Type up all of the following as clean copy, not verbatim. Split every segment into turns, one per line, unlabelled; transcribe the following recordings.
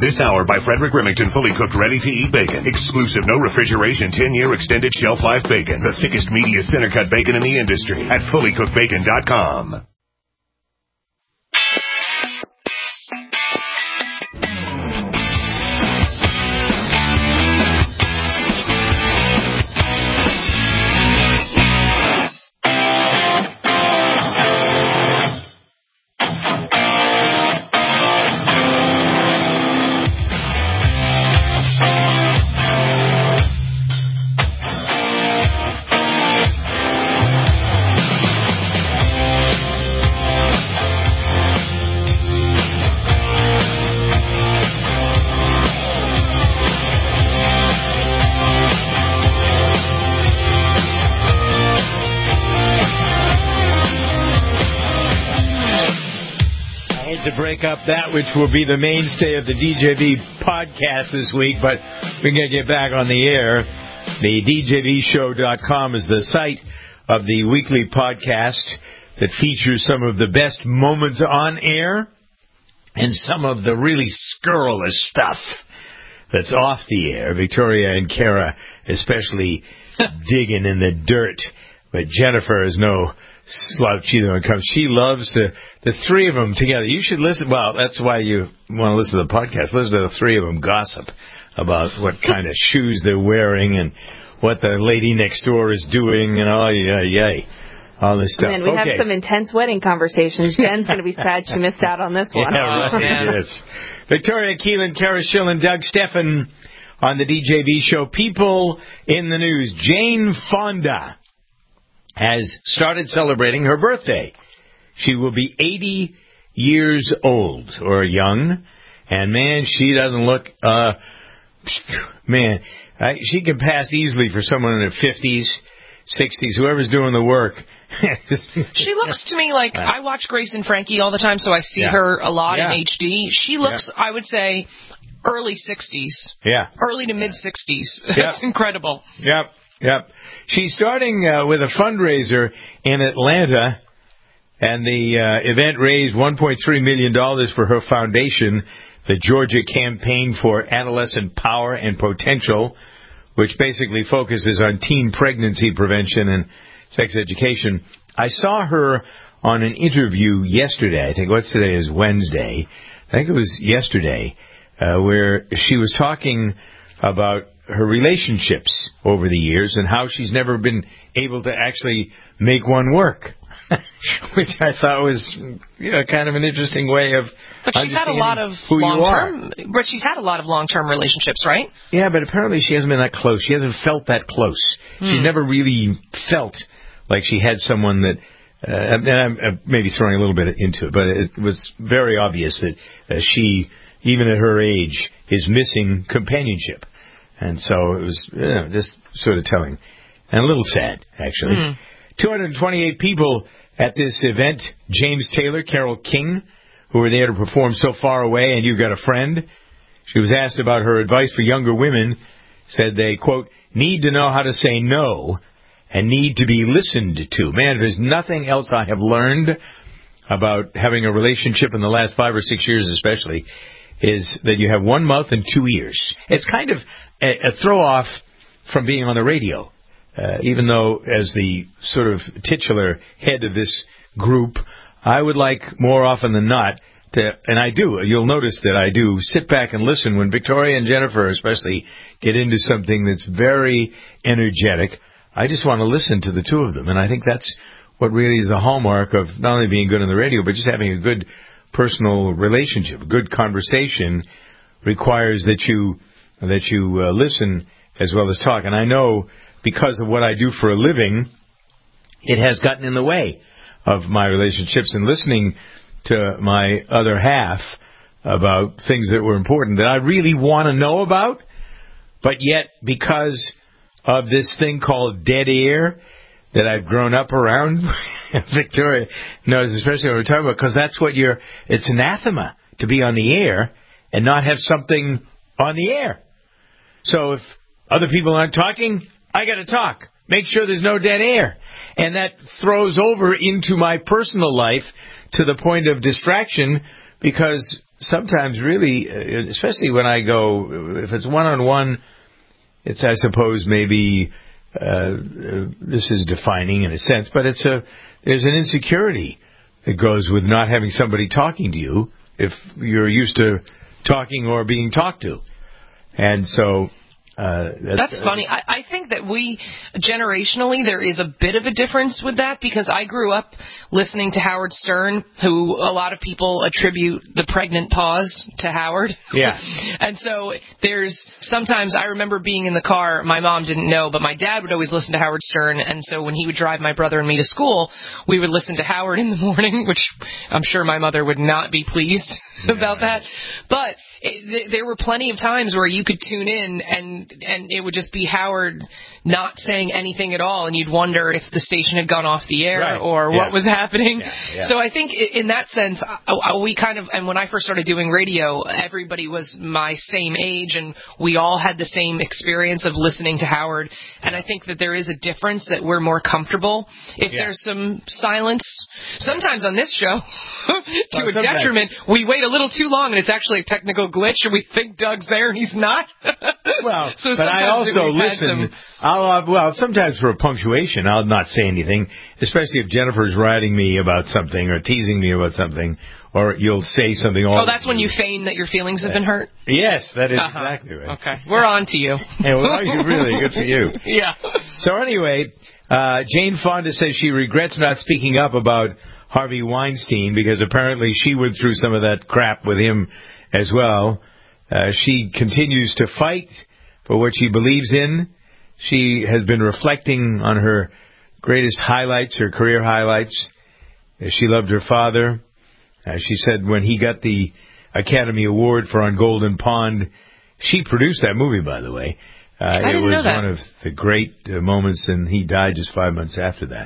This hour by Frederick Remington, fully cooked, ready-to-eat bacon. Exclusive, no refrigeration, 10-year extended shelf life bacon. The thickest, meatiest, center-cut bacon in the industry at fullycookedbacon.com.
Break up that which will be the mainstay of the DJV podcast this week, but we're going to get back on the air. The DJVshow.com is the site of the weekly podcast that features some of the best moments on air and some of the really scurrilous stuff that's off the air. Victoria and Kara especially digging in the dirt, but Jennifer is no slouch either when it comes. She loves the three of them together. You should listen. Well, that's why you want to listen to the podcast. Listen to the three of them gossip about what kind of shoes they're wearing and what the lady next door is doing and all this stuff.
Man, we have some intense wedding conversations. Jen's going to be sad she missed out on this one.
Yeah, right. Yes. Victoria Keelan, Kara Schillen, Doug Steffen on the DJV show. People in the news. Jane Fonda has started celebrating her birthday. She will be 80 years old, or young, and man, she doesn't look, she can pass easily for someone in her 50s, 60s, whoever's doing the work.
She looks to me like, I watch Grace and Frankie all the time, so I see her a lot in HD. She looks, I would say, early 60s. Yeah. Early to mid-60s. That's incredible.
Yep. She's starting with a fundraiser in Atlanta, and the event raised $1.3 million for her foundation, the Georgia Campaign for Adolescent Power and Potential, which basically focuses on teen pregnancy prevention and sex education. I saw her on an interview yesterday. I think, today is Wednesday. I think it was yesterday, where she was talking about her relationships over the years and how she's never been able to actually make one work, which I thought was kind of an interesting way of.
But she's had a lot of long-term relationships, right?
Yeah, but apparently she hasn't been that close. She hasn't felt that close. She's never really felt like she had someone that. And I'm maybe throwing a little bit into it, but it was very obvious that she, even at her age, is missing companionship. And so it was just sort of telling. And a little sad, actually. 228 people at this event. James Taylor, Carole King, who were there to perform So Far Away and You Got a Friend. She was asked about her advice for younger women. Said they, quote, need to know how to say no and need to be listened to. Man, if there's nothing else I have learned about having a relationship in the last 5 or 6 years especially, is that you have one mouth and two ears. It's kind of a throw-off from being on the radio, even though as the sort of titular head of this group, I would like more often than not to, and I do, you'll notice that I do, sit back and listen when Victoria and Jennifer especially get into something that's very energetic. I just want to listen to the two of them, and I think that's what really is the hallmark of not only being good on the radio, but just having a good personal relationship. A good conversation requires that you listen as well as talk. And I know because of what I do for a living, it has gotten in the way of my relationships and listening to my other half about things that were important that I really want to know about, but yet because of this thing called dead air that I've grown up around, Victoria knows especially what we're talking about, because that's what it's anathema to be on the air and not have something on the air. So if other people aren't talking, I got to talk. Make sure there's no dead air. And that throws over into my personal life to the point of distraction, because sometimes really, especially when I go, if it's one-on-one, it's, I suppose, maybe this is defining in a sense, but there's an insecurity that goes with not having somebody talking to you if you're used to talking or being talked to. And so... That's
funny. I think that generationally, there is a bit of a difference with that, because I grew up listening to Howard Stern, who a lot of people attribute the pregnant pause to Howard.
Yeah.
And so sometimes I remember being in the car, my mom didn't know, but my dad would always listen to Howard Stern, and so when he would drive my brother and me to school, we would listen to Howard in the morning, which I'm sure my mother would not be pleased about that. But there were plenty of times where you could tune in and it would just be Howard not saying anything at all, and you'd wonder if the station had gone off the air or what was happening. Yeah. So I think in that sense, we kind of, and when I first started doing radio, everybody was my same age, and we all had the same experience of listening to Howard. And I think that there is a difference, that we're more comfortable if there's some silence. Sometimes on this show, to a detriment, we wait a little too long, and it's actually a technical glitch, and we think Doug's there, and he's not.
Well, so but I also listen. Sometimes for a punctuation, I'll not say anything, especially if Jennifer's writing me about something or teasing me about something, or you'll say something.
That's when you feign that your feelings have been hurt?
Yes, that is exactly right.
Okay, we're on to you.
Hey, well, you're really good for you.
Yeah.
So anyway, Jane Fonda says she regrets not speaking up about Harvey Weinstein, because apparently she went through some of that crap with him as well. She continues to fight for what she believes in. She has been reflecting on her greatest highlights, her career highlights. She loved her father. She said when he got the Academy Award for On Golden Pond, she produced that movie, by the way.
I didn't know that.
One of the great moments, and he died just 5 months after that.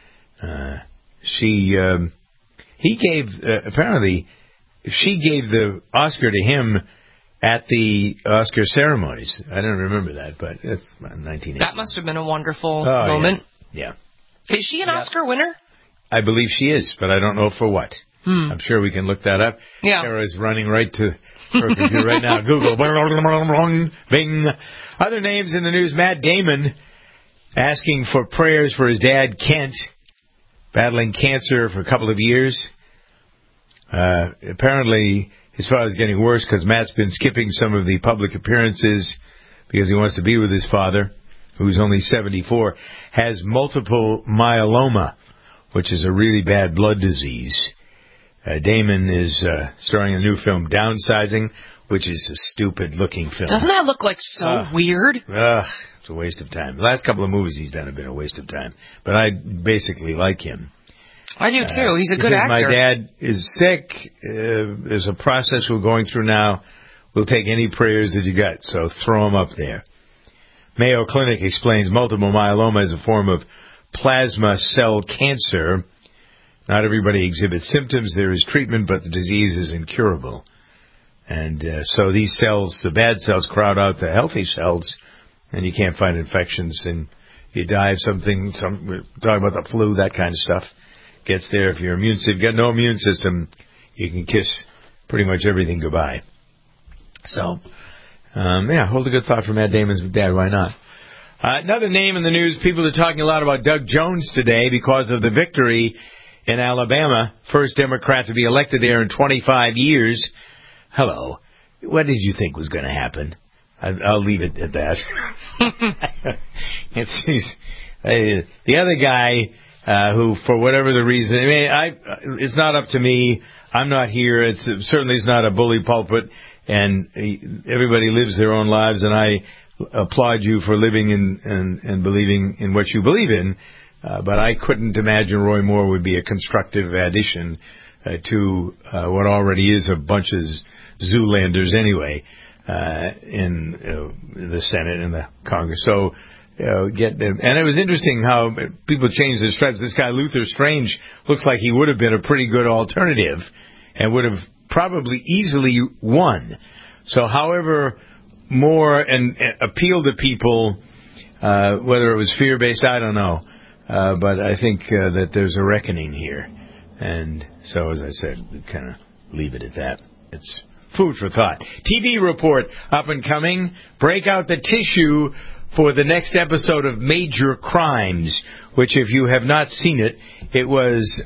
Apparently, she gave the Oscar to him at the Oscar ceremonies. I don't remember that, but it's 1980.
That must have been a wonderful moment.
Yeah.
Is she an Oscar winner?
I believe she is, but I don't know for what. I'm sure we can look that up.
Yeah.
Sarah's running right to her computer right now. Google. Bing. Other names in the news. Matt Damon asking for prayers for his dad, Kent, battling cancer for a couple of years. Apparently, his father's getting worse because Matt's been skipping some of the public appearances because he wants to be with his father, who's only 74, has multiple myeloma, which is a really bad blood disease. Damon is starring in a new film, Downsizing, which is a stupid-looking film.
Doesn't that look like so weird?
It's a waste of time. The last couple of movies he's done have been a waste of time. But I basically like him.
I do, too. He's a good actor.
My dad is sick. There's a process we're going through now. We'll take any prayers that you got, so throw them up there. Mayo Clinic explains multiple myeloma is a form of plasma cell cancer. Not everybody exhibits symptoms. There is treatment, but the disease is incurable. And so these cells, the bad cells, crowd out the healthy cells, and you can't find infections, and you die of something. We're talking about the flu, that kind of stuff. Gets there. If you've got no immune system, you can kiss pretty much everything goodbye. So, hold a good thought for Matt Damon's dad. Why not? Another name in the news. People are talking a lot about Doug Jones today because of the victory in Alabama. First Democrat to be elected there in 25 years. Hello. What did you think was going to happen? I'll leave it at that. The other guy... who, for whatever the reason, it's not up to me. I'm not here. It certainly is not a bully pulpit, and everybody lives their own lives, and I applaud you for living and believing in what you believe in, but I couldn't imagine Roy Moore would be a constructive addition to what already is a bunch of Zoolanders anyway in the Senate and the Congress. So... and it was interesting how people changed their stripes. This guy, Luther Strange, looks like he would have been a pretty good alternative and would have probably easily won. So however more and appeal to people, whether it was fear-based, I don't know. But I think that there's a reckoning here. And so, as I said, we kind of leave it at that It's food for thought. TV report up and coming. Break out the tissue for the next episode of Major Crimes, which, if you have not seen it, it was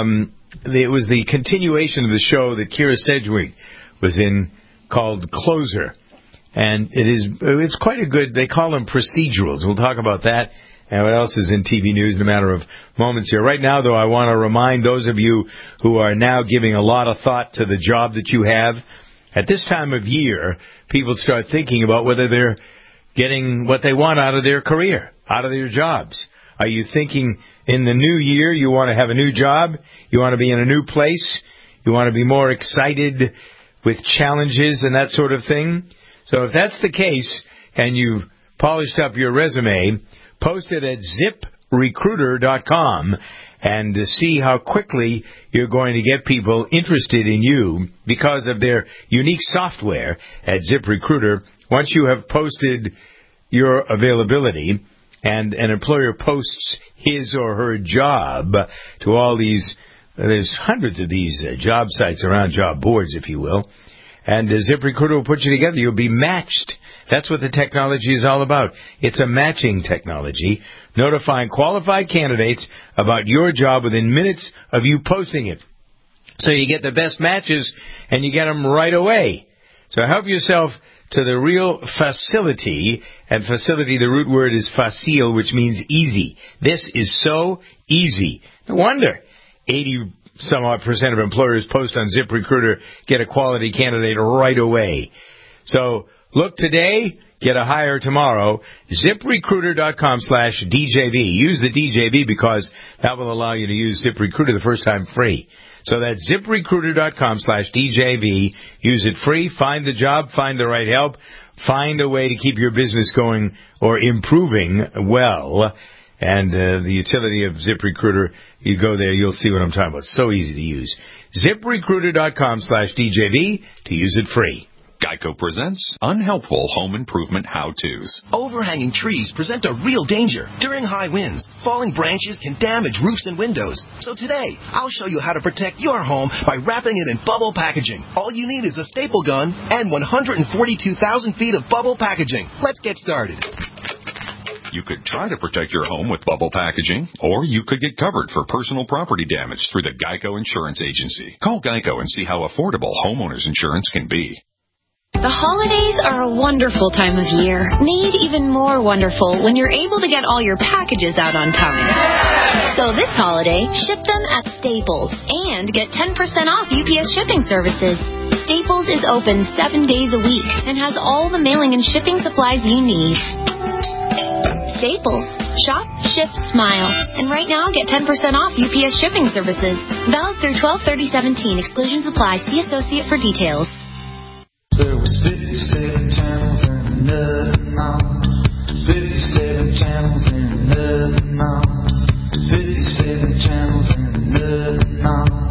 the continuation of the show that Kira Sedgwick was in called Closer. And it's quite a good, they call them procedurals. We'll talk about that and what else is in TV news in a matter of moments here. Right now, though, I want to remind those of you who are now giving a lot of thought to the job that you have. At this time of year, people start thinking about whether they're getting what they want out of their career, out of their jobs. Are you thinking in the new year you want to have a new job? You want to be in a new place? You want to be more excited with challenges and that sort of thing? So if that's the case and you've polished up your resume, post it at ZipRecruiter.com and to see how quickly you're going to get people interested in you because of their unique software at ZipRecruiter. Once you have posted your availability and an employer posts his or her job to all these, there's hundreds of these job sites around, job boards, if you will, and ZipRecruiter will put you together. You'll be matched. That's what the technology is all about. It's a matching technology, notifying qualified candidates about your job within minutes of you posting it. So you get the best matches, and you get them right away. So help yourself to the real facility, and facility, the root word is facile, which means easy. This is so easy. No wonder 80-some-odd% of employers post on ZipRecruiter, get a quality candidate right away. So look today, get a hire tomorrow. ZipRecruiter.com/DJV. Use the DJV because that will allow you to use ZipRecruiter the first time free. So that's ZipRecruiter.com/DJV. Use it free. Find the job. Find the right help. Find a way to keep your business going or improving well. And the utility of ZipRecruiter, you go there, you'll see what I'm talking about. So easy to use. ZipRecruiter.com/DJV to use it free.
Geico presents unhelpful home improvement how-tos.
Overhanging trees present a real danger. During high winds, falling branches can damage roofs and windows. So today, I'll show you how to protect your home by wrapping it in bubble packaging. All you need is a staple gun and 142,000 feet of bubble packaging. Let's get started.
You could try to protect your home with bubble packaging, or you could get covered for personal property damage through the Geico Insurance Agency. Call Geico and see how affordable homeowners insurance can be.
The holidays are a wonderful time of year, made even more wonderful when you're able to get all your packages out on time. So this holiday, ship them at Staples and get 10% off UPS shipping services. Staples is open 7 days a week and has all the mailing and shipping supplies you need. Staples. Shop, ship, smile. And right now, get 10% off UPS shipping services. Valid through 12/30/17. Exclusions apply. See associate for details.
There was 57 channels and nothing on. 57 channels and nothing on. 57 channels and nothing on.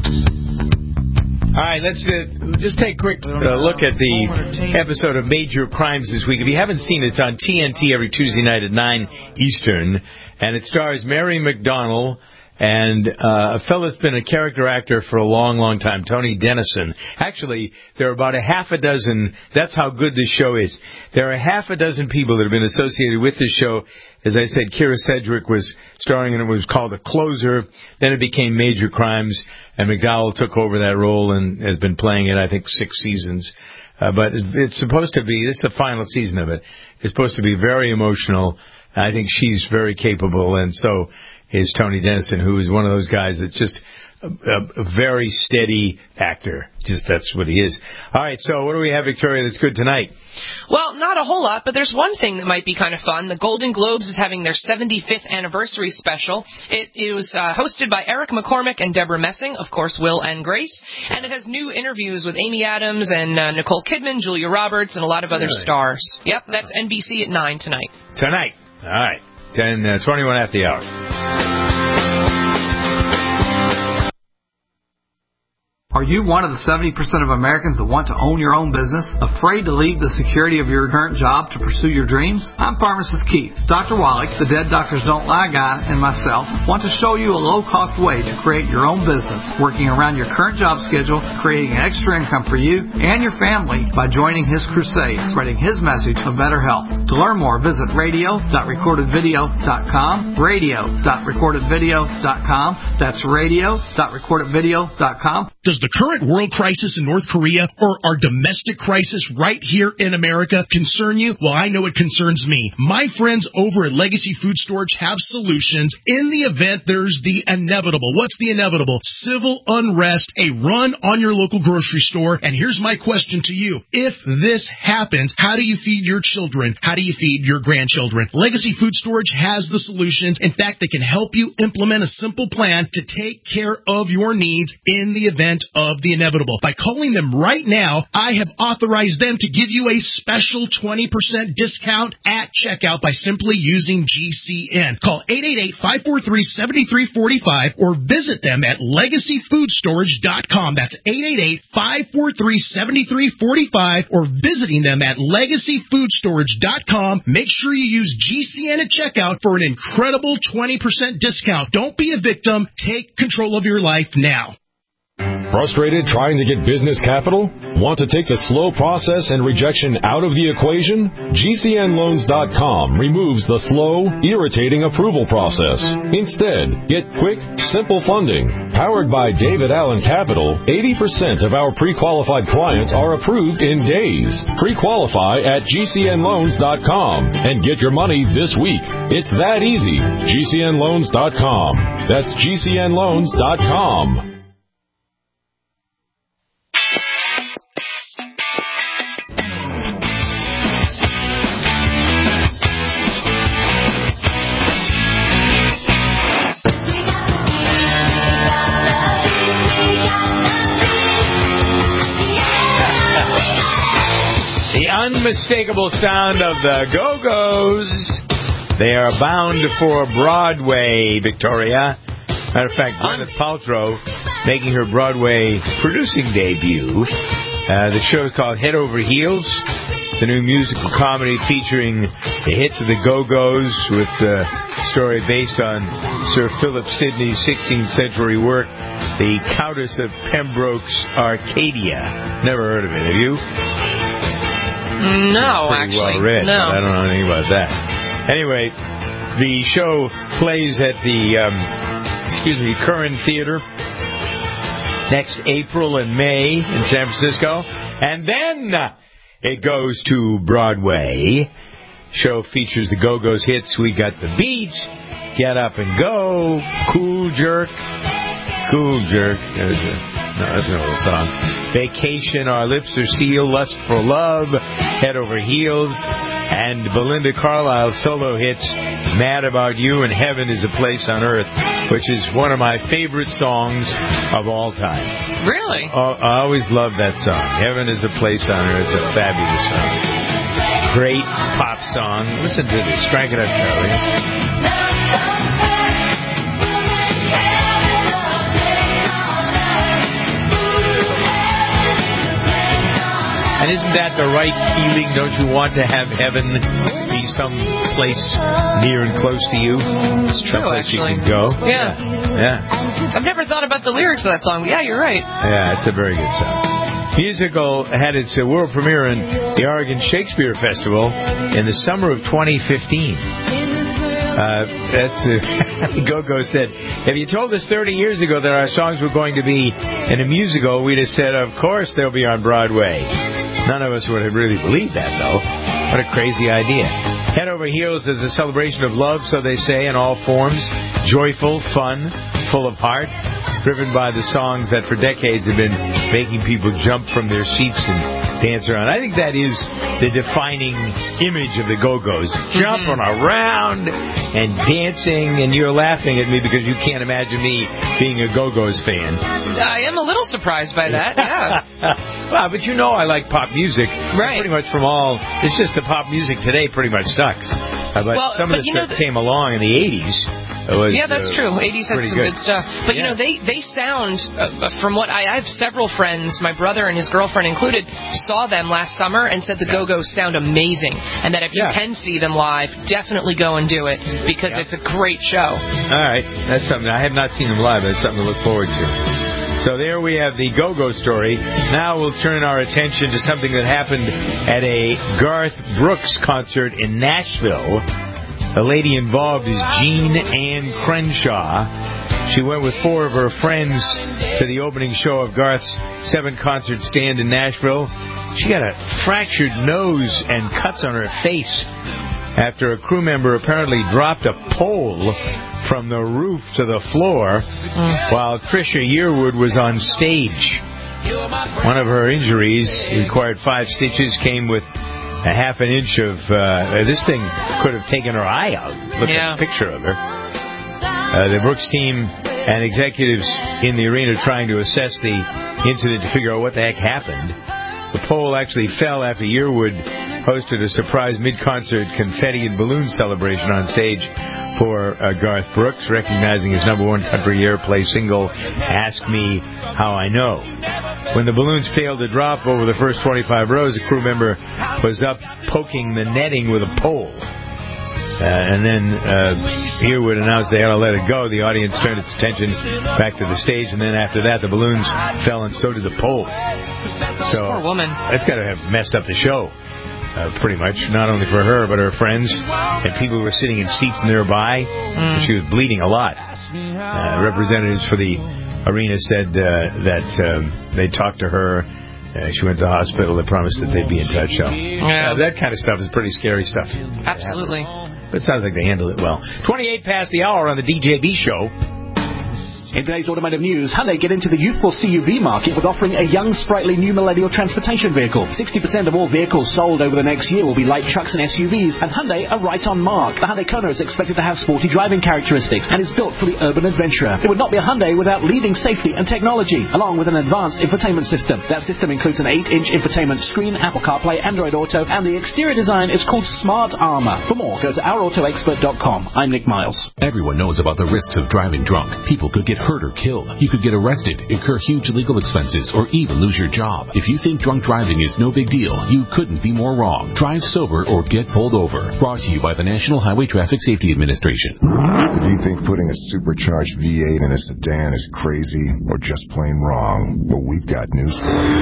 All right, let's just take a quick look at the episode of Major Crimes this week. If you haven't seen it, it's on TNT every Tuesday night at 9 Eastern, and it stars Mary McDonnell and a fellow that's been a character actor for a long, long time, Tony Dennison. Actually, there are about a half a dozen. That's how good this show is. There are half a dozen people that have been associated with this show. As I said, Kira Sedgwick was starring in it. It was called The Closer. Then it became Major Crimes, and McDowell took over that role and has been playing it, I think, 6 seasons. But it's supposed to be, this is the final season of it. It's supposed to be very emotional. I think she's very capable, and so is Tony Dennison, who is one of those guys that's just a very steady actor. Just that's what he is. All right, so what do we have, Victoria, that's good tonight?
Well, not a whole lot, but there's one thing that might be kind of fun. The Golden Globes is having their 75th anniversary special. It was hosted by Eric McCormick and Deborah Messing, of course, Will and Grace, and it has new interviews with Amy Adams and Nicole Kidman, Julia Roberts, and a lot of other stars. Yep, that's NBC at 9 tonight.
Tonight. All right. 21 after the hour.
Are you one of the 70% of Americans that want to own your own business? Afraid to leave the security of your current job to pursue your dreams? I'm Pharmacist Keith. Dr. Wallach, the Dead Doctors Don't Lie guy, and myself want to show you a low-cost way to create your own business, working around your current job schedule, creating an extra income for you and your family by joining his crusade, spreading his message of better health. To learn more, visit radio.recordedvideo.com, radio.recordedvideo.com. That's radio.recordedvideo.com.
Does the current world crisis in North Korea or our domestic crisis right here in America concern you? Well, I know it concerns me. My friends over at Legacy Food Storage have solutions in the event there's the inevitable. What's the inevitable? Civil unrest, a run on your local grocery store. And here's my question to you. If this happens, how do you feed your children? How do you feed your grandchildren? Legacy Food Storage has the solutions. In fact, they can help you implement a simple plan to take care of your needs in the event of the inevitable. By calling them right now, I have authorized them to give you a special 20% discount at checkout by simply using GCN. Call 888-543-7345 or visit them at LegacyFoodStorage.com. That's 888-543-7345 or visiting them at LegacyFoodStorage.com. Make sure you use GCN at checkout for an incredible 20% discount. Don't be a victim. Take control of your life now.
Frustrated trying to get business capital? Want to take the slow process and rejection out of the equation? GCNLoans.com removes the slow, irritating approval process. Instead, get quick, simple funding. Powered by David Allen Capital, 80% of our pre-qualified clients are approved in days. Pre-qualify at GCNLoans.com and get your money this week. It's that easy. GCNLoans.com. That's GCNLoans.com.
Unmistakable sound of the Go-Go's. They are bound for Broadway, Victoria. Matter of fact, Gwyneth Paltrow making her Broadway producing debut. The show is called Head Over Heels. The new musical comedy featuring the hits of the Go-Go's with a story based on Sir Philip Sidney's 16th century work, The Countess of Pembroke's Arcadia. Never heard of it, have you?
No,
pretty
actually.
Well read,
no.
I don't know anything about that. Anyway, the show plays at the Curran Theater next April and May in San Francisco, and then it goes to Broadway. Show features the Go-Go's hits. We Got the Beat, Get Up and Go, Cool Jerk. No, that's an old song. Vacation, Our Lips Are Sealed, Lust for Love, Head Over Heels, and Belinda Carlisle's solo hits, Mad About You and Heaven is a Place on Earth, which is one of my favorite songs of all time.
Really?
I always loved that song. Heaven is a Place on Earth, a fabulous song. Great pop song. Listen to this. Crank it up, Charlie. And isn't that the right feeling? Don't you want to have heaven be some place near and close to you?
It's true,
someplace
actually.
You can go?
Yeah. I've never thought about the lyrics of that song. Yeah, you're right.
Yeah, it's a very good song. Musical had its world premiere in the Oregon Shakespeare Festival in the summer of 2015. The Go-Go said, if you told us 30 years ago that our songs were going to be in a musical, we'd have said, of course they'll be on Broadway. None of us would have really believed that, though. What a crazy idea. Head Over Heels is a celebration of love, so they say, in all forms. Joyful, fun, full of heart. Driven by the songs that for decades have been making people jump from their seats and dance around. I think that is the defining image of the Go-Go's. Jumping around and dancing, and you're laughing at me because you can't imagine me being a Go-Go's fan.
I am a little surprised by that, yeah.
Well, but you know I like pop music.
Right.
Pretty much from all... It's just the pop music today pretty much sucks. But some of the stuff came along in the 80s.
Yeah, that's true. 80s had some good stuff. But, you know, they sound, from what I have several friends, my brother and his girlfriend included, saw them last summer and said the Go-Go's sound amazing. And that if you can see them live, definitely go and do it because it's a great show.
All right. That's something. I have not seen them live. That's something to look forward to. So there we have the Go-Go story. Now we'll turn our attention to something that happened at a Garth Brooks concert in Nashville. The lady involved is Jean Ann Crenshaw. She went with 4 of her friends to the opening show of Garth's 7-concert stand in Nashville. She got a fractured nose and cuts on her face after a crew member apparently dropped a pole from the roof to the floor while Trisha Yearwood was on stage. One of her injuries required 5 stitches, came with a half an inch of... this thing could have taken her eye out. Look at the picture of her. The Brooks team and executives in the arena trying to assess the incident to figure out what the heck happened. The pole actually fell after Yearwood hosted a surprise mid-concert confetti and balloon celebration on stage for Garth Brooks, recognizing his #1 country airplay single, Ask Me How I Know. When the balloons failed to drop over the first 25 rows, a crew member was up poking the netting with a pole. And then Yearwood announced they had to let it go. The audience turned its attention back to the stage, and then after that, the balloons fell, and so did the pole. So
poor woman.
That's got to have messed up the show, pretty much. Not only for her, but her friends and people who were sitting in seats nearby. She was bleeding a lot. Representatives for the arena said that they talked to her. She went to the hospital. They promised that they'd be in touch. So that kind of stuff is pretty scary stuff.
Absolutely.
But it sounds like they handled it well. 28 past the hour on the DJB show.
In today's automotive news, Hyundai get into the youthful CUV market with offering a young, sprightly new millennial transportation vehicle. 60% of all vehicles sold over the next year will be light trucks and SUVs, and Hyundai are right on mark. The Hyundai Kona is expected to have sporty driving characteristics and is built for the urban adventurer. It would not be a Hyundai without leading safety and technology, along with an advanced infotainment system. That system includes an 8-inch infotainment screen, Apple CarPlay, Android Auto, and the exterior design is called Smart Armor. For more, go to OurAutoExpert.com. I'm Nick Miles.
Everyone knows about the risks of driving drunk. People could get hurt or killed. You could get arrested, incur huge legal expenses, or even lose your job. If you think drunk driving is no big deal, you couldn't be more wrong. Drive sober or get pulled over. Brought to you by the National Highway Traffic Safety Administration.
If you think putting a supercharged V8 in a sedan is crazy or just plain wrong, well, we've got news for you.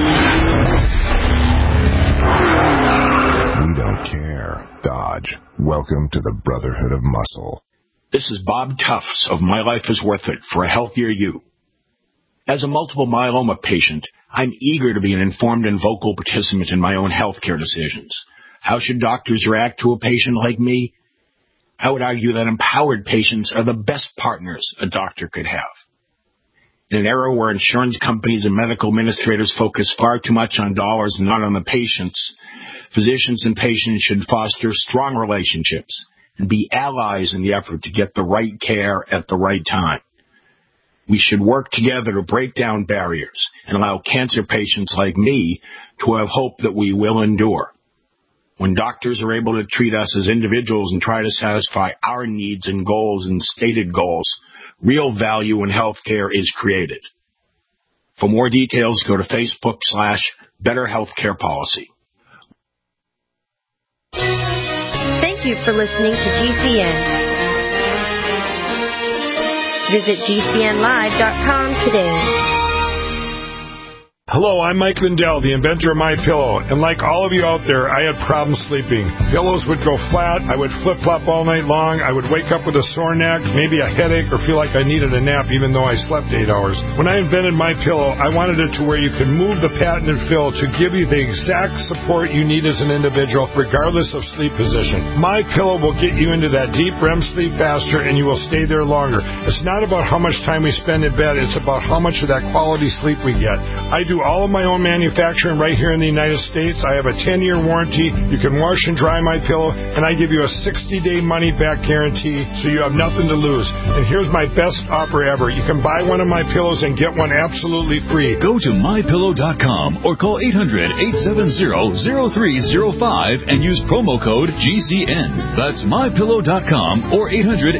We don't care. Dodge. Welcome to the Brotherhood of Muscle.
This is Bob Tufts of My Life is Worth It for a healthier you. As a multiple myeloma patient, I'm eager to be an informed and vocal participant in my own healthcare decisions. How should doctors react to a patient like me? I would argue that empowered patients are the best partners a doctor could have. In an era where insurance companies and medical administrators focus far too much on dollars and not on the patients, physicians and patients should foster strong relationships and be allies in the effort to get the right care at the right time. We should work together to break down barriers and allow cancer patients like me to have hope that we will endure. When doctors are able to treat us as individuals and try to satisfy our needs and goals and stated goals, real value in healthcare is created. For more details, go to Facebook/Better Healthcare Policy.
Thank you for listening to GCN. Visit GCNlive.com today.
Hello, I'm Mike Lindell, the inventor of MyPillow, and like all of you out there, I had problems sleeping. Pillows would go flat, I would flip-flop all night long, I would wake up with a sore neck, maybe a headache, or feel like I needed a nap even though I slept 8 hours. When I invented MyPillow, I wanted it to where you could move the patented fill to give you the exact support you need as an individual, regardless of sleep position. MyPillow will get you into that deep REM sleep faster, and you will stay there longer. It's not about how much time we spend in bed, it's about how much of that quality sleep we get. I do do all of my own manufacturing right here in the United States. I have a 10-year warranty. You can wash and dry my pillow, and I give you a 60-day money-back guarantee, so you have nothing to lose. And here's my best offer ever. You can buy one of my pillows and get one absolutely free.
Go to mypillow.com or call 800-870-0305 and use promo code GCN. That's mypillow.com or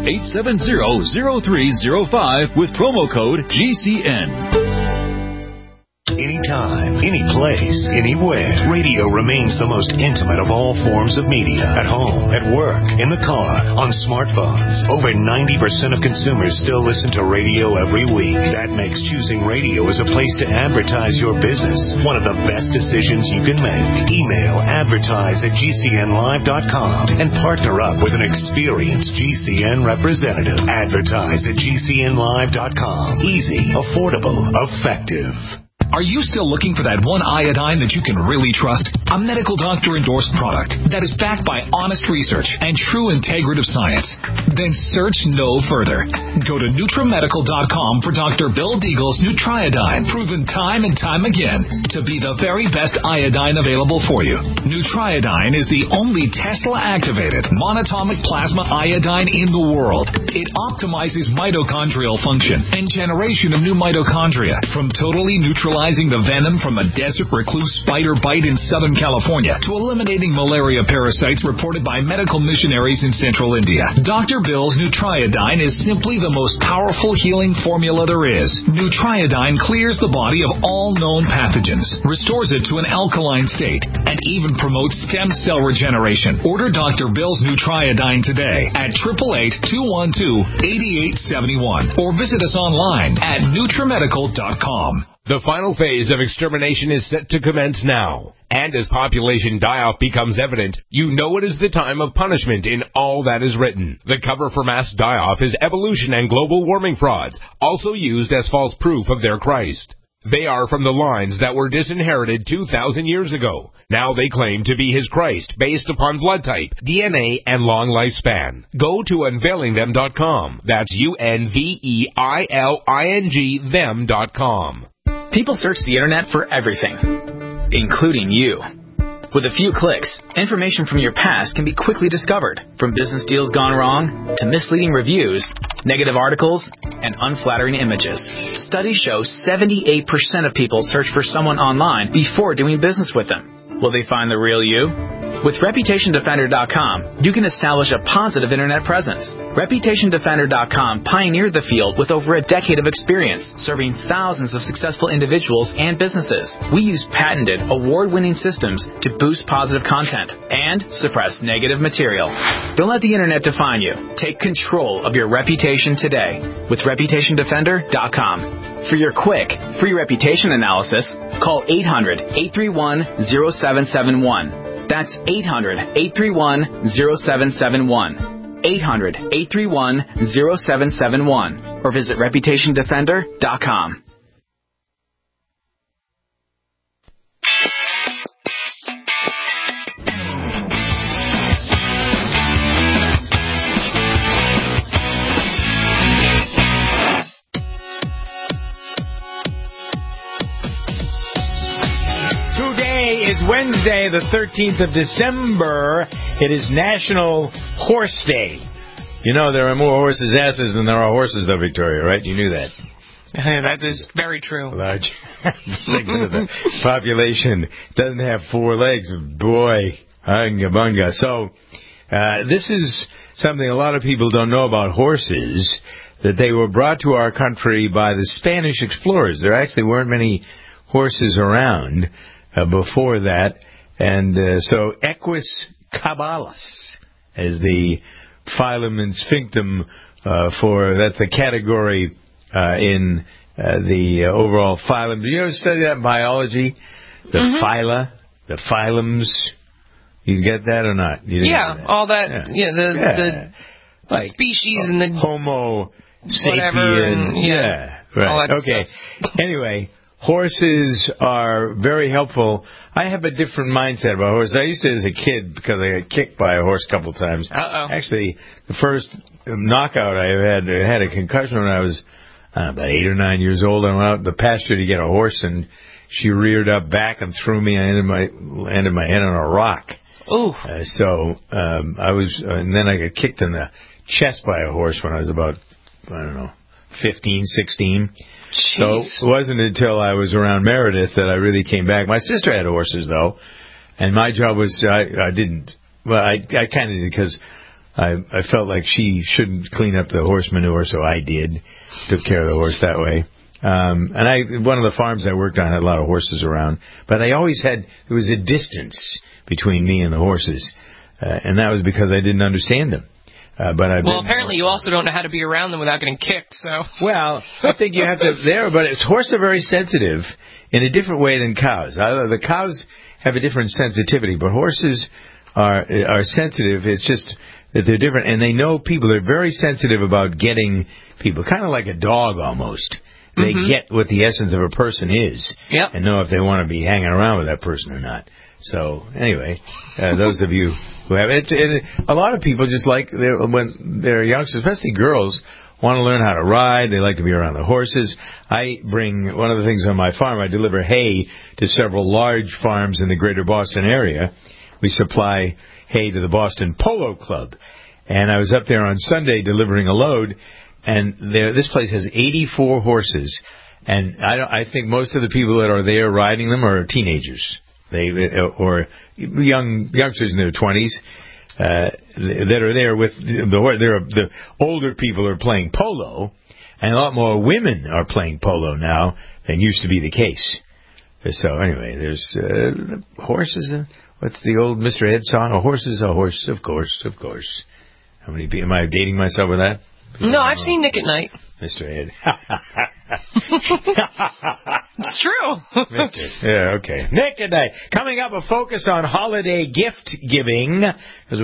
800-870-0305 with promo code GCN.
Anytime, any place, anywhere. Radio remains the most intimate of all forms of media. At home, at work, in the car, on smartphones. Over 90% of consumers still listen to radio every week. That makes choosing radio as a place to advertise your business one of the best decisions you can make. Email advertise@gcnlive.com and partner up with an experienced GCN representative. Advertise at gcnlive.com. Easy, affordable, effective.
Are you still looking for that one iodine that you can really trust? A medical doctor-endorsed product that is backed by honest research and true integrative science? Then search no further. Go to NutriMedical.com for Dr. Bill Deagle's Nutriodine, proven time and time again to be the very best iodine available for you. Nutriodine is the only Tesla-activated monatomic plasma iodine in the world. It optimizes mitochondrial function and generation of new mitochondria from totally neutralizing the venom from a desert recluse spider bite in Southern California to eliminating malaria parasites reported by medical missionaries in Central India. Dr. Bill's Nutriodine is simply the most powerful healing formula there is. Nutriodine clears the body of all known pathogens, restores it to an alkaline state, and even promotes stem cell regeneration. Order Dr. Bill's Nutriodine today at 888-212-8871 or visit us online at NutriMedical.com.
The final phase of extermination is set to commence now. And as population die-off becomes evident, you know it is the time of punishment in all that is written. The cover for mass die-off is evolution and global warming frauds, also used as false proof of their Christ. They are from the lines that were disinherited 2,000 years ago. Now they claim to be his Christ based upon blood type, DNA, and long lifespan. Go to unveilingthem.com. That's UNVEILING them.com.
People search the internet for everything, including you. With a few clicks, information from your past can be quickly discovered, from business deals gone wrong to misleading reviews, negative articles, and unflattering images. Studies show 78% of people search for someone online before doing business with them. Will they find the real you? With ReputationDefender.com, you can establish a positive internet presence. ReputationDefender.com pioneered the field with over a decade of experience, serving thousands of successful individuals and businesses. We use patented, award-winning systems to boost positive content and suppress negative material. Don't let the internet define you. Take control of your reputation today with ReputationDefender.com. For your quick, free reputation analysis, call 800-831-0771. That's 800-831-0771. 800-831-0771. Or visit ReputationDefender.com.
Is Wednesday, the 13th of December. It is National Horse Day. You know, there are more horses' asses than there are horses, though, Victoria, right? You knew that.
That is very true.
A large segment of the population doesn't have four legs. Boy, hunga bunga. So, this is something a lot of people don't know about horses, that they were brought to our country by the Spanish explorers. There actually weren't many horses around before that, and so Equus caballus is the phylum and sphinctum that's the category in the overall phylum. Do you ever study that in biology? The phyla, the phylums. You get that or not? You
yeah, that. All that. Yeah, the like species and the
Homo
sapien.
Right. Okay. Anyway. Horses are very helpful. I have a different mindset about horses. I used to as a kid because I got kicked by a horse a couple of times. Actually, the first knockout I had a concussion when I was about 8 or 9 years old. I went out to the pasture to get a horse, and she reared up back and threw me. I landed my head on a rock.
Ooh.
And then I got kicked in the chest by a horse when I was about, 15, 16.
Jeez.
So it wasn't until I was around Meredith that I really came back. My sister had horses, though, and my job was, I kind of did because I felt like she shouldn't clean up the horse manure, so I did. Took care of the horse that way. One of the farms I worked on had a lot of horses around, but there was a distance between me and the horses, and that was because I didn't understand them.
Apparently you also don't know how to be around them without getting kicked, so.
Well, I think you have to but horses are very sensitive in a different way than cows. The cows have a different sensitivity, but horses are sensitive. It's just that they're different, and they know people. They're very sensitive about getting people, kind of like a dog almost. They get what the essence of a person is, and know if they want to be hanging around with that person or not. So, anyway, those of you who have it, a lot of people just like, when they're youngsters, especially girls, want to learn how to ride. They like to be around the horses. One of the things on my farm, I deliver hay to several large farms in the greater Boston area. We supply hay to the Boston Polo Club. And I was up there on Sunday delivering a load, and this place has 84 horses. And I think most of the people that are there riding them are teenagers. Or youngsters in their 20s that are there with the older people are playing polo, and a lot more women are playing polo now than used to be the case. So anyway, there's horses. What's the old Mr. Ed song? A horse is a horse, of course, of course. How many people? Am I dating myself with that?
No, I've seen Nick at Night.
Mr. Ed.
It's true.
Yeah, okay. Nick at Night. Coming up, a focus on holiday gift giving, because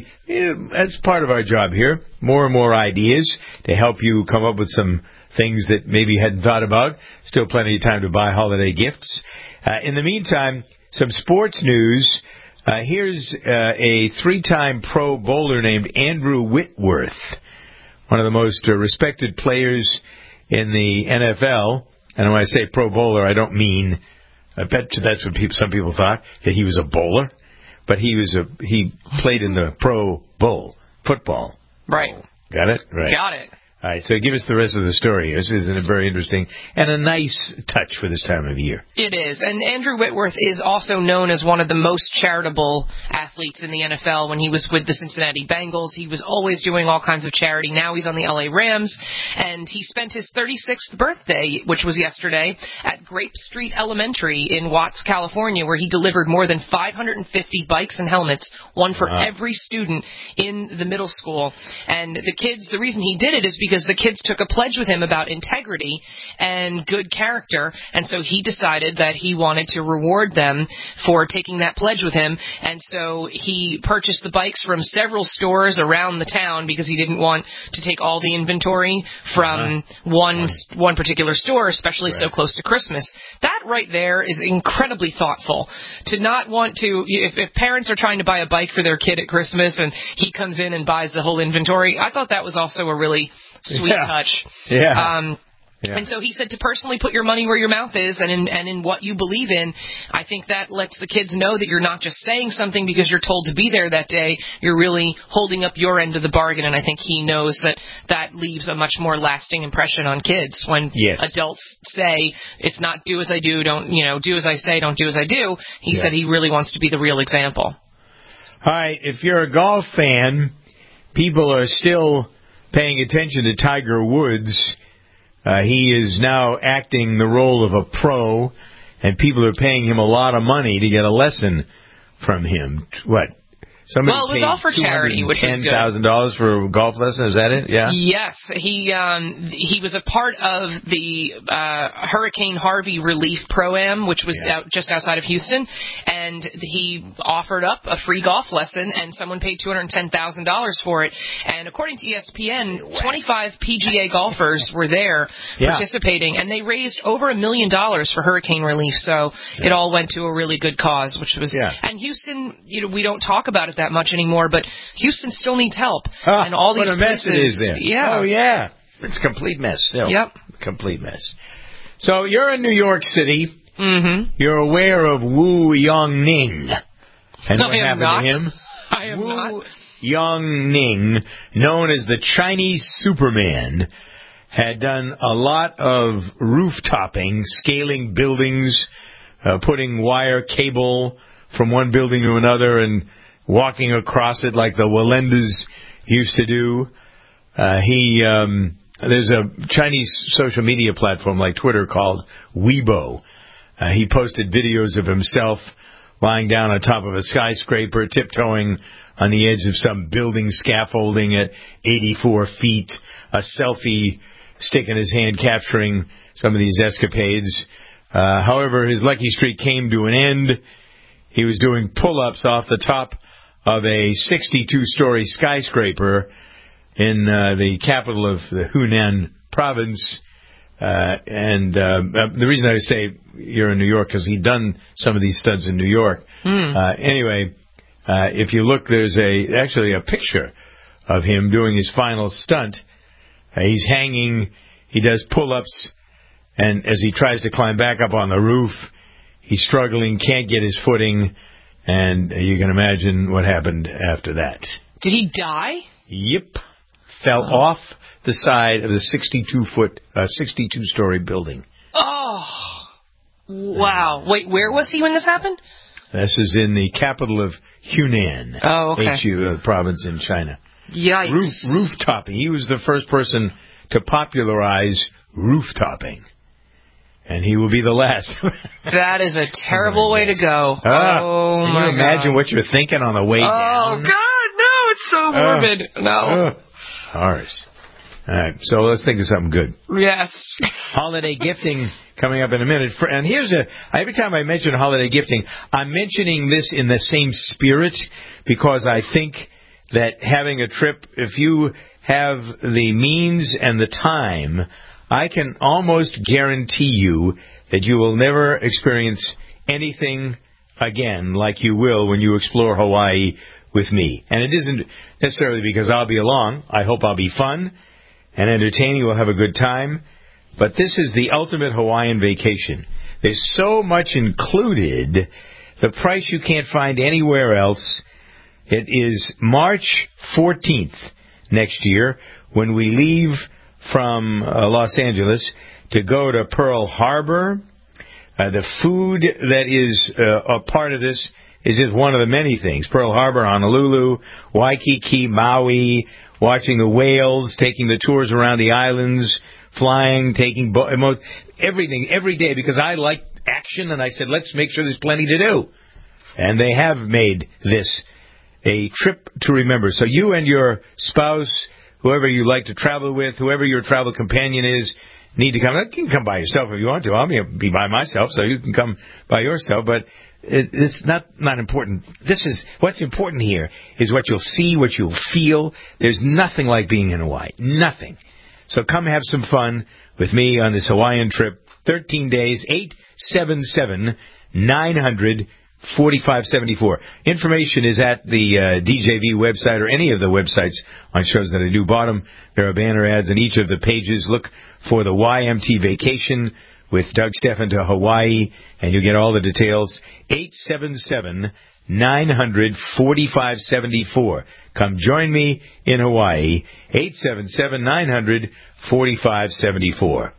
that's part of our job here. More and more ideas to help you come up with some things that maybe you hadn't thought about. Still plenty of time to buy holiday gifts. In the meantime, some sports news. Here's a 3-time Pro Bowler named Andrew Whitworth, one of the most respected players in the NFL. And when I say Pro Bowler, I don't mean, I bet that's what some people thought, that he was a bowler. But he played in the Pro Bowl football.
Right.
Got it? Right.
Got it.
All right, so give us the rest of the story. This is very interesting and a nice touch for this time of year.
It is. And Andrew Whitworth is also known as one of the most charitable athletes in the NFL. When he was with the Cincinnati Bengals, he was always doing all kinds of charity. Now he's on the LA Rams, and he spent his 36th birthday, which was yesterday, at Grape Street Elementary in Watts, California, where he delivered more than 550 bikes and helmets, one for every student in the middle school. And the reason he did it is because the kids took a pledge with him about integrity and good character, and so he decided that he wanted to reward them for taking that pledge with him, and so he purchased the bikes from several stores around the town because he didn't want to take all the inventory from one particular store, especially so close to Christmas. That right there is incredibly thoughtful. To not want to, if parents are trying to buy a bike for their kid at Christmas and he comes in and buys the whole inventory, I thought that was also a really sweet touch.
Yeah.
And so he said to personally put your money where your mouth is and in what you believe in. I think that lets the kids know that you're not just saying something because you're told to be there that day. You're really holding up your end of the bargain, and I think he knows that leaves a much more lasting impression on kids when adults say it's not do as I do, don't do as I say, don't do as I do. He said he really wants to be the real example.
All right, if you're a golf fan, people are still paying attention to Tiger Woods. He is now acting the role of a pro, and people are paying him a lot of money to get a lesson from him. What? Somebody
it was all for charity, which is good.
$10,000 for a golf lesson, is that it? Yeah.
Yes, he was a part of the Hurricane Harvey Relief Pro-Am, which was just outside of Houston, and he offered up a free golf lesson, and someone paid $210,000 for it. And according to ESPN, 25 PGA golfers were there participating, and they raised over $1 million for hurricane relief. So it all went to a really good cause, which was. And Houston, we don't talk about it that much anymore, but Houston still needs help. And all these
mess it is there.
Yeah.
Oh, yeah. It's a complete mess still.
Yep.
Complete mess. So you're in New York City,
Mm-hmm.
You're aware of Wu Yongning. And what happened to him?
I am not.
Wu Yongning, known as the Chinese Superman, had done a lot of roof-topping, scaling buildings, putting wire cable from one building to another and walking across it like the Wallendas used to do. There's a Chinese social media platform like Twitter called Weibo. He posted videos of himself lying down on top of a skyscraper, tiptoeing on the edge of some building scaffolding at 84 feet, a selfie stick in his hand capturing some of these escapades. However, his lucky streak came to an end. He was doing pull-ups off the top of a 62-story skyscraper in the capital of the Hunan province. The reason I say you're in New York because he'd done some of these stunts in New York. Anyway, if you look, there's actually a picture of him doing his final stunt. He's hanging, he does pull-ups, and as he tries to climb back up on the roof, he's struggling, can't get his footing, and you can imagine what happened after that.
Did he die?
Yep. Fell off the side of the 62-story building.
Oh, wow. Wait, where was he when this happened?
This is in the capital of Hunan.
Oh, okay.
HU, province in China.
Yikes.
Roof-topping. He was the first person to popularize roof-topping. And he will be the last.
That is a terrible way to go. Oh,
my God. Can you imagine what you're thinking on the way down?
Oh, God, no, it's so morbid. No.
Horrors. All right, so let's think of something good.
Yes.
Holiday gifting coming up in a minute. And every time I mention holiday gifting, I'm mentioning this in the same spirit because I think that having a trip, if you have the means and the time, I can almost guarantee you that you will never experience anything again like you will when you explore Hawaii with me. And it isn't necessarily because I'll be along. I hope I'll be fun and entertaining. We'll have a good time. But this is the ultimate Hawaiian vacation. There's so much included, the price you can't find anywhere else. It is March 14th next year when we leave from Los Angeles to go to Pearl Harbor. The food that is a part of this is just one of the many things. Pearl Harbor, Honolulu, Waikiki, Maui, watching the whales, taking the tours around the islands, flying, taking everything, every day, because I like action, and I said, let's make sure there's plenty to do. And they have made this a trip to remember. So you and your spouse, whoever you like to travel with, whoever your travel companion is, need to come. You can come by yourself if you want to. I'll be by myself, so you can come by yourself. But it's not important. This is what's important here is what you'll see, what you'll feel. There's nothing like being in Hawaii. Nothing. So come have some fun with me on this Hawaiian trip. 13 days, 877-900-4574. Information is at the DJV website or any of the websites on shows that I do. Bottom, there are banner ads in each of the pages. Look for the YMT Vacation with Doug Steffen to Hawaii, and you get all the details. 877-900-4574. Come join me in Hawaii. 877-900-4574.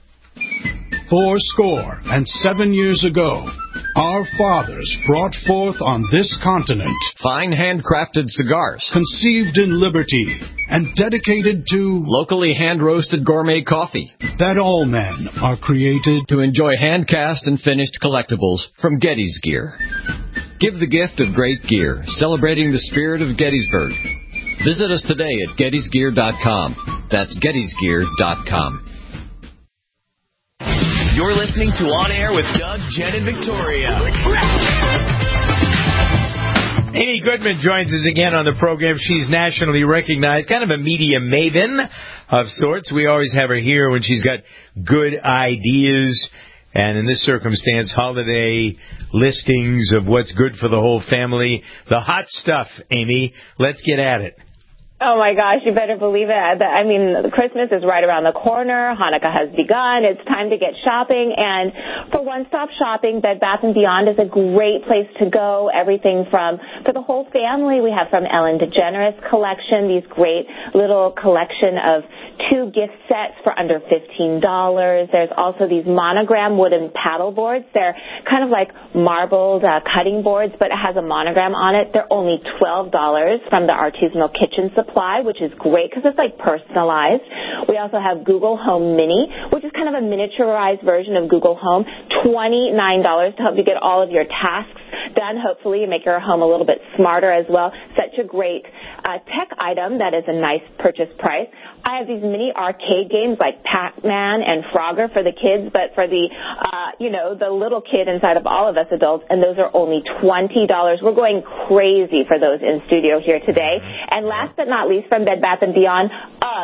77 years ago, our fathers brought forth on this continent
fine handcrafted cigars,
conceived in liberty and dedicated to
locally hand-roasted gourmet coffee,
that all men are created
to enjoy hand-cast and finished collectibles from Getty's Gear. Give the gift of great gear, celebrating the spirit of Gettysburg. Visit us today at gettysgear.com. That's gettysgear.com.
You're listening to On Air with Doug, Jen, and Victoria.
Amy Goodman joins us again on the program. She's nationally recognized, kind of a media maven of sorts. We always have her here when she's got good ideas, and in this circumstance, holiday listings of what's good for the whole family. The hot stuff, Amy. Let's get at it.
Oh, my gosh, you better believe it. I mean, Christmas is right around the corner. Hanukkah has begun. It's time to get shopping. And for one-stop shopping, Bed Bath & Beyond is a great place to go. Everything for the whole family. We have from Ellen DeGeneres collection, these great little collection of 2 gift sets for under $15. There's also these monogram wooden paddle boards. They're kind of like marbled cutting boards, but it has a monogram on it. They're only $12 from the Artisanal Kitchen Supply, which is great because it's like personalized. We also have Google Home Mini, which is kind of a miniaturized version of Google Home, $29 to help you get all of your tasks done, hopefully, and make your home a little bit smarter as well. Such a great tech item that is a nice purchase price. I have these mini arcade games like Pac-Man and Frogger for the kids, but for the, the little kid inside of all of us adults, and those are only $20. We're going crazy for those in studio here today. And last but not least, from Bed Bath & Beyond,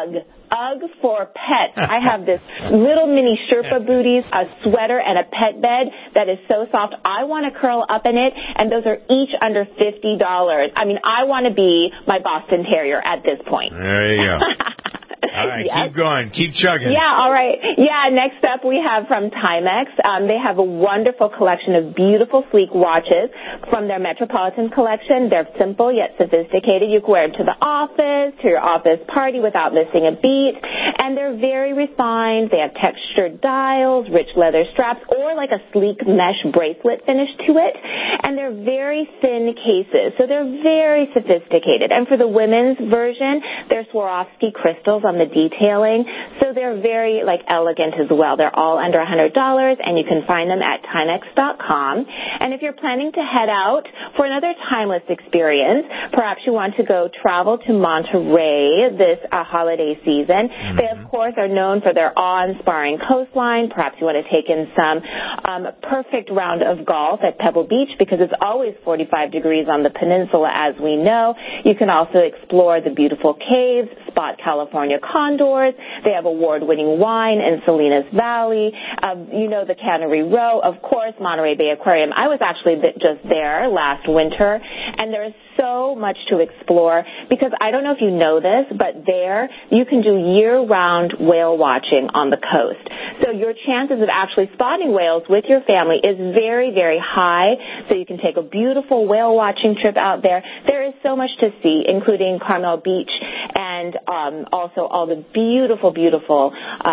UGG for pets. I have this little mini Sherpa booties, a sweater, and a pet bed that is so soft. I want to curl up in it, and those are each under $50. I mean, I want to be my Boston Terrier at this point.
There you go. All right, yes. Keep going. Keep chugging.
Yeah, all right. Yeah, next up we have from Timex. They have a wonderful collection of beautiful, sleek watches from their Metropolitan collection. They're simple yet sophisticated. You can wear them to the office, to your office party without missing a beat. And they're very refined. They have textured dials, rich leather straps, or like a sleek mesh bracelet finish to it. And they're very thin cases, so they're very sophisticated. And for the women's version, they're Swarovski crystals on the detailing, so they're very elegant as well. They're all under $100, and you can find them at Timex.com. And if you're planning to head out for another timeless experience, perhaps you want to go travel to Monterey this holiday season. They, of course, are known for their awe-inspiring coastline. Perhaps you want to take in some perfect round of golf at Pebble Beach because it's always 45 degrees on the peninsula, as we know. You can also explore the beautiful caves, spot California condors. They have award-winning wine in Salinas Valley. The Cannery Row, of course, Monterey Bay Aquarium. I was actually just there last winter, and there is so much to explore because I don't know if you know this, but there you can do year-round whale watching on the coast. So your chances of actually spotting whales with your family is very, very high. So you can take a beautiful whale watching trip out there. There is so much to see, including Carmel Beach and also all the beautiful, beautiful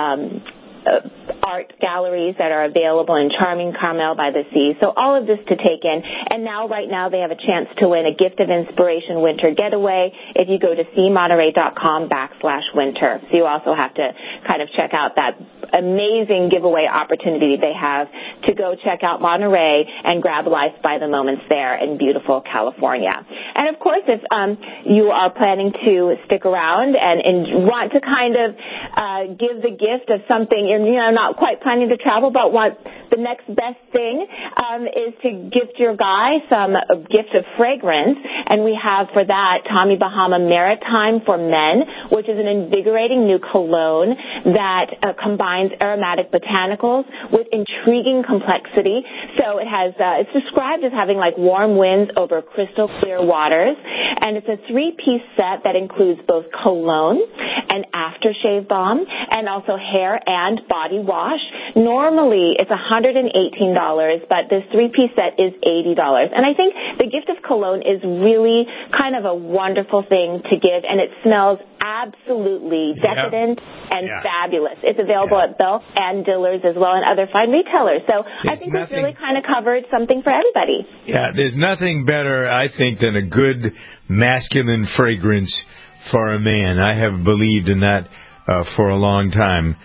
art galleries that are available in charming Carmel by the Sea. So all of this to take in. And right now they have a chance to win a Gift of Inspiration winter getaway if you go to cmonterey.com/winter. So you also have to kind of check out that amazing giveaway opportunity they have to go check out Monterey and grab life by the moments there in beautiful California. And of course, if you are planning to stick around and want to kind of give the gift of something you're not quite planning to travel, but want the next best thing is to gift your guy a gift of fragrance. And we have for that Tommy Bahama Maritime for Men, which is an invigorating new cologne that combines aromatic botanicals with intriguing complexity. So it has it's described as having warm winds over crystal clear waters, and it's a 3-piece set that includes both cologne, an aftershave balm, and also hair and body wash. Normally it's $118, but this 3-piece set is $80. And I think the gift of cologne is really kind of a wonderful thing to give, and it smells absolutely decadent and fabulous. It's available at Belk and Dillard's as well and other fine retailers. So I think we've really kind of covered something for everybody.
Yeah, there's nothing better, I think, than a good masculine fragrance for a man. I have believed in that for a long time.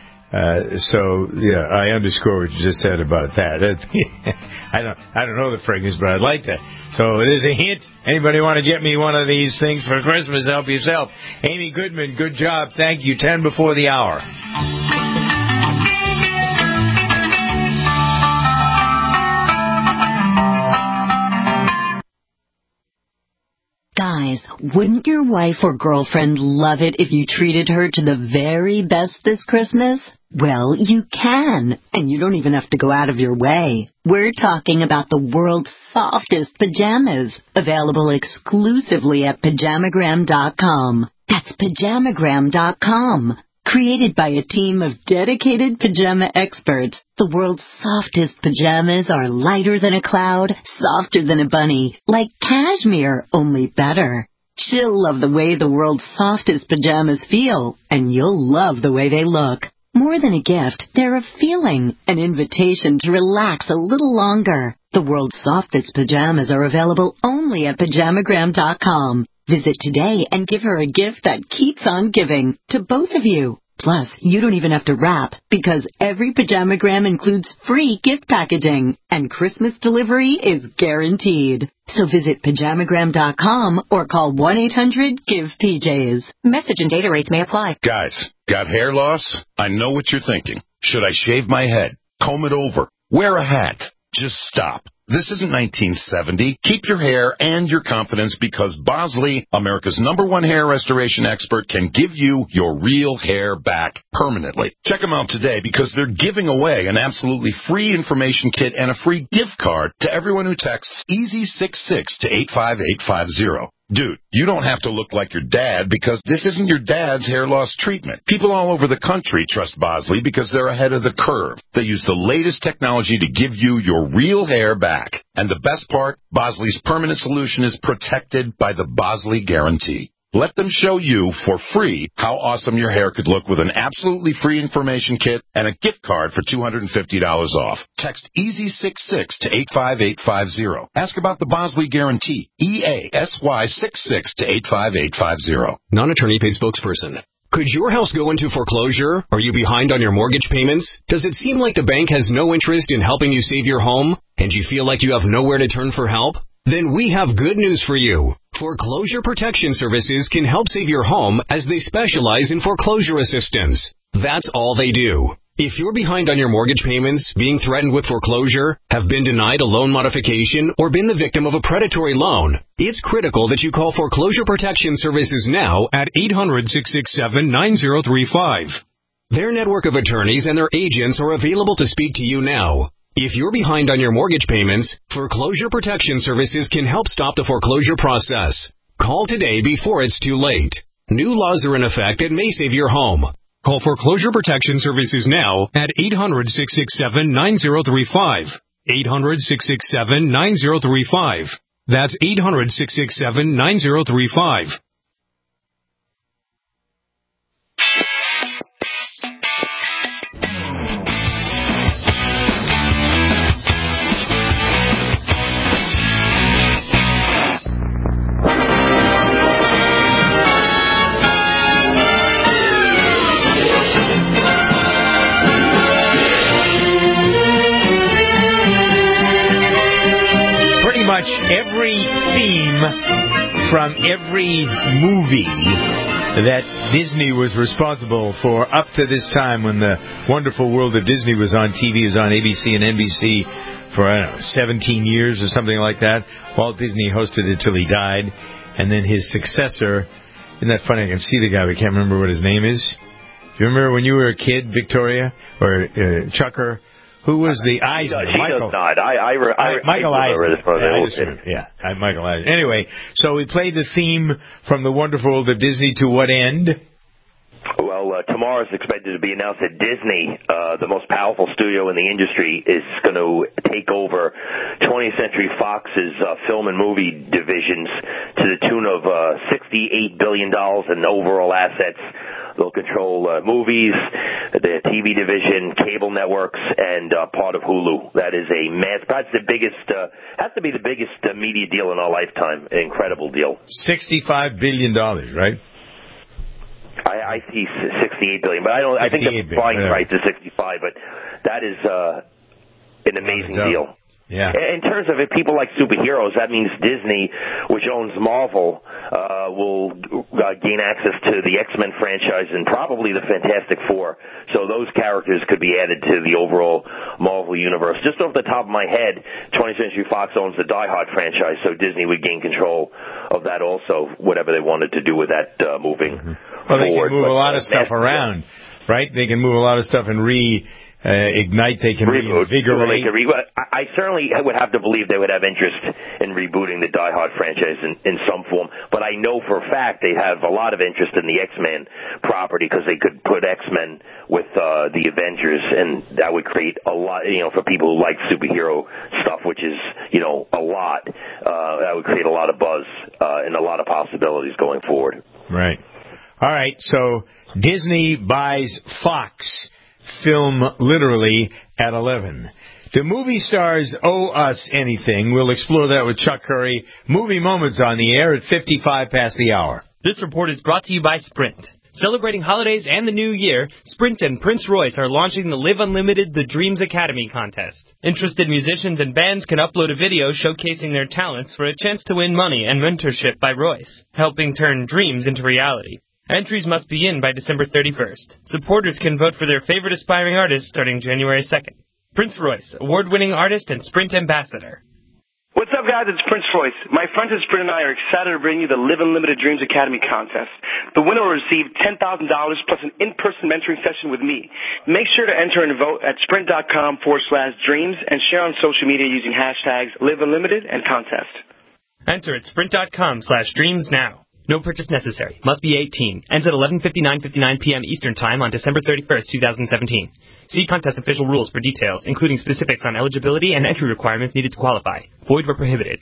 I underscore what you just said about that. I don't know the fragrance, but I like that. So it is a hint. Anybody want to get me one of these things for Christmas? Help yourself. Amy Goodman, good job. Thank you. 10 before the hour.
Guys, wouldn't your wife or girlfriend love it if you treated her to the very best this Christmas? Well, you can, and you don't even have to go out of your way. We're talking about the world's softest pajamas, available exclusively at Pajamagram.com. That's Pajamagram.com. Created by a team of dedicated pajama experts, the world's softest pajamas are lighter than a cloud, softer than a bunny, like cashmere, only better. She'll love the way the world's softest pajamas feel, and you'll love the way they look. More than a gift, they're a feeling, an invitation to relax a little longer. The world's softest pajamas are available only at Pajamagram.com. Visit today and give her a gift that keeps on giving to both of you. Plus, you don't even have to wrap because every Pajamagram includes free gift packaging and Christmas delivery is guaranteed. So visit Pajamagram.com or call 1-800-GIVE-PJs. Message and data rates may apply.
Guys, got hair loss? I know what you're thinking. Should I shave my head? Comb it over? Wear a hat? Just stop. This isn't 1970. Keep your hair and your confidence because Bosley, America's #1 hair restoration expert, can give you your real hair back permanently. Check them out today because they're giving away an absolutely free information kit and a free gift card to everyone who texts EASY66 to 85850. Dude, you don't have to look like your dad because this isn't your dad's hair loss treatment. People all over the country trust Bosley because they're ahead of the curve. They use the latest technology to give you your real hair back. And the best part, Bosley's permanent solution is protected by the Bosley Guarantee. Let them show you for free how awesome your hair could look with an absolutely free information kit and a gift card for $250 off. Text EASY66 to 85850. Ask about the Bosley Guarantee. EASY66 to 85850.
Non-attorney paid spokesperson. Could your house go into foreclosure? Are you behind on your mortgage payments? Does it seem like the bank has no interest in helping you save your home? And you feel like you have nowhere to turn for help? Then we have good news for you. Foreclosure Protection Services can help save your home as they specialize in foreclosure assistance. That's all they do. If you're behind on your mortgage payments, being threatened with foreclosure, have been denied a loan modification, or been the victim of a predatory loan, it's critical that you call Foreclosure Protection Services now at 800-667-9035. Their network of attorneys and their agents are available to speak to you now. If you're behind on your mortgage payments, Foreclosure Protection Services can help stop the foreclosure process. Call today before it's too late. New laws are in effect that may save your home. Call Foreclosure Protection Services now at 800-667-9035. 800-667-9035. That's 800-667-9035.
Every theme from every movie that Disney was responsible for up to this time when the Wonderful World of Disney was on TV, was on ABC and NBC for, 17 years or something like that. Walt Disney hosted it till he died. And then his successor, isn't that funny? I can see the guy, but I can't remember what his name is. Do you remember when you were a kid, Victoria, or Chucker? Who was the Eisner?
Michael. Does not.
Michael Eisner. Michael Eisner. Anyway, so we played the theme from the Wonderful World of Disney to what end?
Well, tomorrow is expected to be announced that Disney, the most powerful studio in the industry, is going to take over 20th Century Fox's film and movie divisions to the tune of $68 billion in overall assets. They'll control movies, the TV division, cable networks, and part of Hulu. That is perhaps the biggest, has to be the biggest media deal in our lifetime. An incredible deal.
$65 billion, right?
I see 68 billion, but I think the flying price is 65, but that is an amazing deal.
Yeah.
In terms of it, people like superheroes, that means Disney, which owns Marvel, will gain access to the X-Men franchise and probably the Fantastic Four. So those characters could be added to the overall Marvel universe. Just off the top of my head, 20th Century Fox owns the Die Hard franchise, so Disney would gain control of that also, whatever they wanted to do with that moving forward.
Well, they can move a lot of stuff around, right? They can move a lot of stuff and ignite, they can reinvigorate.
I certainly would have to believe they would have interest in rebooting the Die Hard franchise in some form, but I know for a fact they have a lot of interest in the X-Men property because they could put X-Men with the Avengers, and that would create a lot, for people who like superhero stuff, which is, a lot, that would create a lot of buzz and a lot of possibilities going forward.
Right. All right, so Disney buys Fox Film literally at 11. Do movie stars owe us anything? We'll explore that with Chuck Curry. Movie Moments on the air at 55 past the hour.
This report is brought to you by Sprint. Celebrating holidays and the new year, Sprint and Prince Royce are launching the Live Unlimited The Dreams Academy contest. Interested musicians and bands can upload a video showcasing their talents for a chance to win money and mentorship by Royce, helping turn dreams into reality. Entries must be in by December 31st. Supporters can vote for their favorite aspiring artist starting January 2nd. Prince Royce, award-winning artist and Sprint ambassador.
What's up, guys? It's Prince Royce. My friends at Sprint and I are excited to bring you the Live Unlimited Dreams Academy contest. The winner will receive $10,000 plus an in-person mentoring session with me. Make sure to enter and vote at sprint.com/dreams and share on social media using hashtags Live Unlimited and contest.
Enter at sprint.com/dreams now. No purchase necessary. Must be 18. Ends at 11:59 p.m. Eastern Time on December 31st, 2017. See contest official rules for details, including specifics on eligibility and entry requirements needed to qualify. Void where prohibited.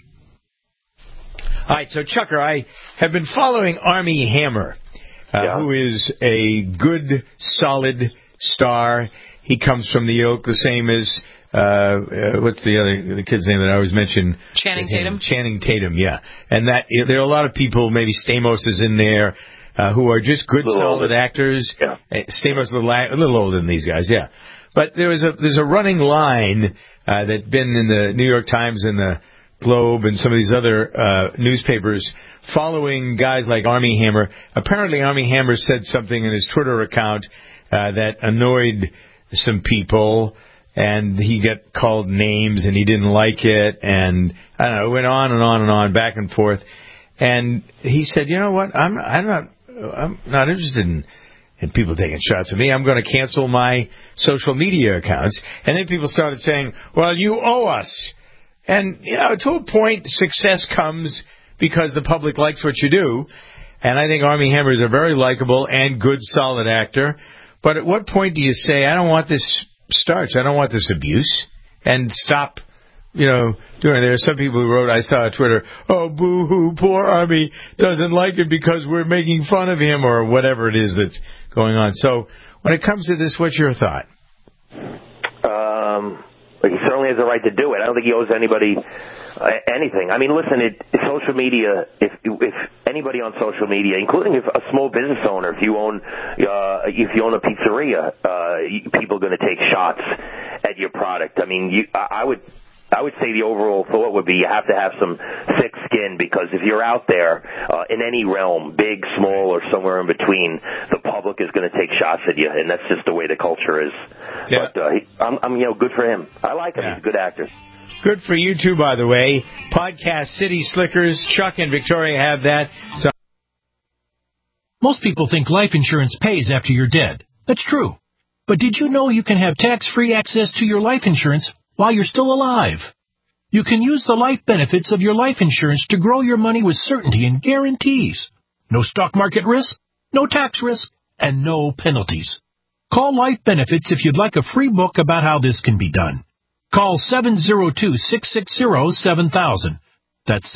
All right, so Chucker, I have been following Armie Hammer, who is a good, solid star. He comes from the ilk, the same as what's the kid's name that I always mention?
Channing Tatum.
Channing Tatum, yeah. And that there are a lot of people, maybe Stamos is in there, who are just good, solid actors.
Yeah.
Stamos a little older than these guys, yeah. But there's a running line that's been in the New York Times and the Globe and some of these other newspapers following guys like Armie Hammer. Apparently, Armie Hammer said something in his Twitter account that annoyed some people. And he got called names, and he didn't like it, and I don't know, it went on and on and on, back and forth. And he said, "You know what? I'm not interested in people taking shots at me. I'm going to cancel my social media accounts." And then people started saying, "Well, you owe us." And to a point, success comes because the public likes what you do. And I think Armie Hammer is a very likable and good, solid actor. But at what point do you say, "I don't want this starch. I don't want this abuse," and stop, doing it? There are some people who wrote, I saw on Twitter, "Oh, boo-hoo, poor Armie doesn't like it because we're making fun of him," or whatever it is that's going on. So when it comes to this, what's your thought?
He certainly has the right to do it. I don't think he owes anybody anything. I mean, listen, social media, if anybody on social media, including a small business owner, if you own a pizzeria, people are going to take shots at your product. I mean, I would say the overall thought would be you have to have some thick skin, because if you're out there in any realm, big, small, or somewhere in between, the public is going to take shots at you, and that's just the way the culture is. Yeah. But I'm good for him. I like him. Yeah. He's a good actor.
Good for you too, by the way. Podcast City Slickers. Chuck and Victoria have that. So
most people think life insurance pays after you're dead. That's true. But did you know you can have tax-free access to your life insurance while you're still alive? You can use the life benefits of your life insurance to grow your money with certainty and guarantees. No stock market risk, no tax risk, and no penalties. Call Life Benefits if you'd like a free book about how this can be done. Call 702-660-7000. That's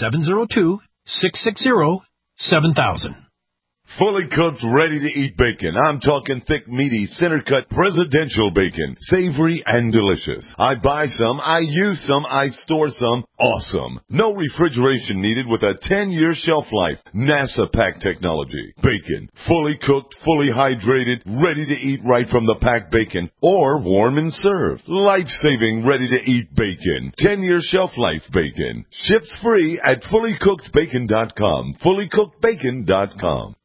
702-660-7000.
Fully cooked, ready-to-eat bacon. I'm talking thick, meaty, center-cut presidential bacon. Savory and delicious. I buy some, I use some, I store some. Awesome. No refrigeration needed with a 10-year shelf life. NASA pack technology. Bacon. Fully cooked, fully hydrated, ready to eat right from the packed bacon. Or warm and served. Life-saving, ready-to-eat bacon. 10-year shelf life bacon. Ships free at fullycookedbacon.com. Fullycookedbacon.com.